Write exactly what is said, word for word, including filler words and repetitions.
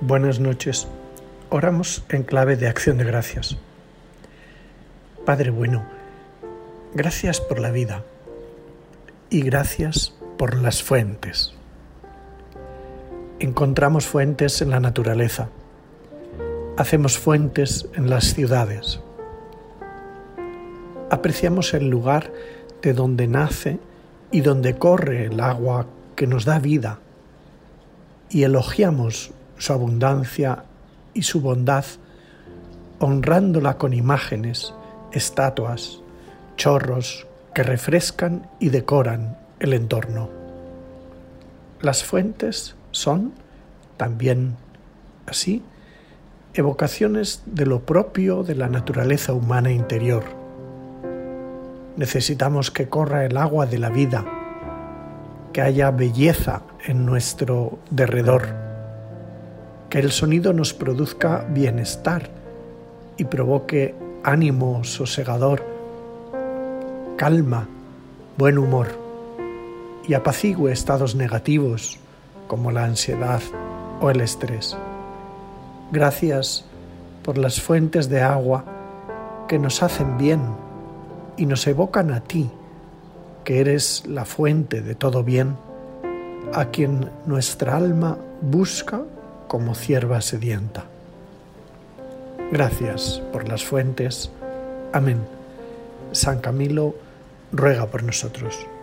Buenas noches. Oramos en clave de acción de gracias. Padre bueno, gracias por la vida y gracias por las fuentes. Encontramos fuentes en la naturaleza, hacemos fuentes en las ciudades. Apreciamos el lugar de donde nace y donde corre el agua que nos da vida y elogiamos su abundancia y su bondad, honrándola con imágenes, estatuas, chorros que refrescan y decoran el entorno. Las fuentes son, también así, evocaciones de lo propio de la naturaleza humana interior. Necesitamos que corra el agua de la vida, que haya belleza en nuestro derredor, que el sonido nos produzca bienestar y provoque ánimo sosegador, calma, buen humor y apacigüe estados negativos como la ansiedad o el estrés. Gracias por las fuentes de agua que nos hacen bien y nos evocan a ti, que eres la fuente de todo bien, a quien nuestra alma busca como cierva sedienta. Gracias por las fuentes. Amén. San Camilo ruega por nosotros.